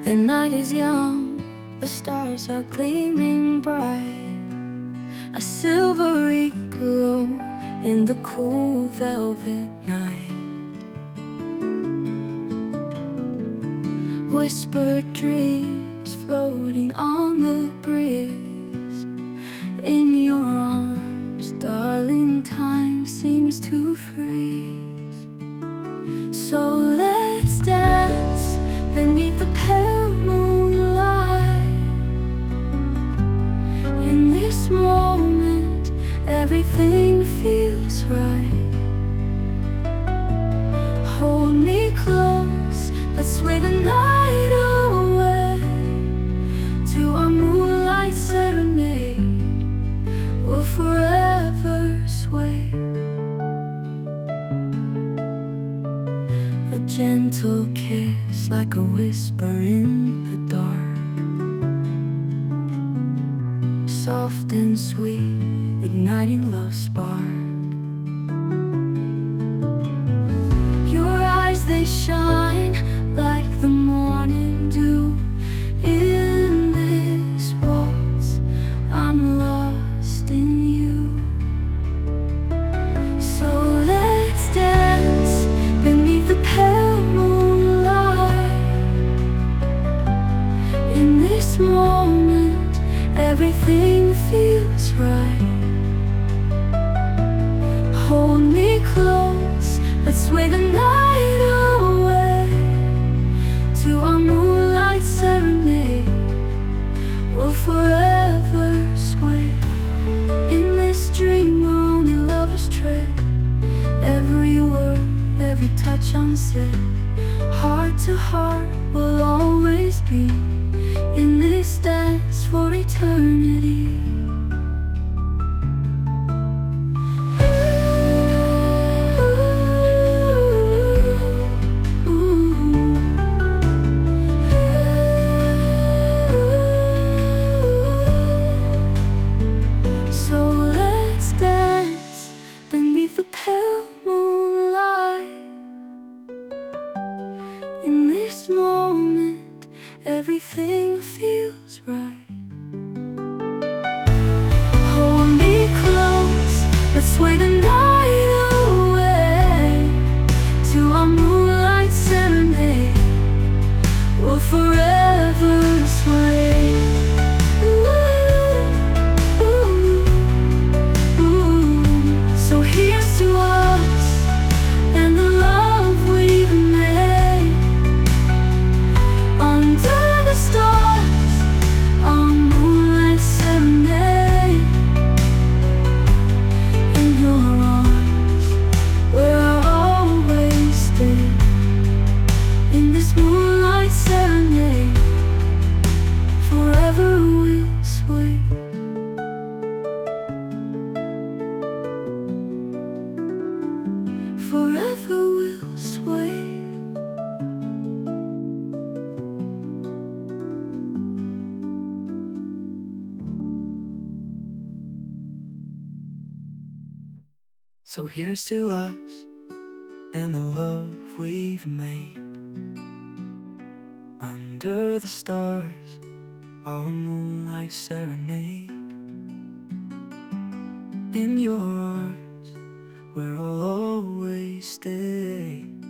The night is young, the stars are gleaming bright, a silvery glow in the cool velvet night. Whispered dreams floating on the breeze. In your arms, darling, time seems to freeze. So let's dance beneath the pale moonlight. In this moment, everything feels right. Hold me close, let's sway the night away to our moonlight serenade. We'll forever sway. A gentle kiss like a whisper in the dark, soft and sweet, igniting love's spark. Your eyes, they shine like the morning dew. In this waltz, I'm lost in you. So let's dance beneath the pale moonlight. In this moment, everything feels right. Hold me close, let's sway the night away to our moonlight serenade. We'll forever sway. In this dream where only lovers tread, every word, every touch unsaid, heart to heart will always be. In this dance for eternity. So let's dance beneath the pale moonlight. In this moment, everything feels right. Hold me close, let's sway the night away to our moonlight serenade. We'll forever sway. So here's to us and the love we've made. Under the stars, our moonlight serenade. In your arms, where I'll always stay. In this moonlight serenade, forever we'll sway. Forever we'll sway. So here's to us and the love we've made. Under the stars, our moonlight serenade. In your arms, where I'll always stay.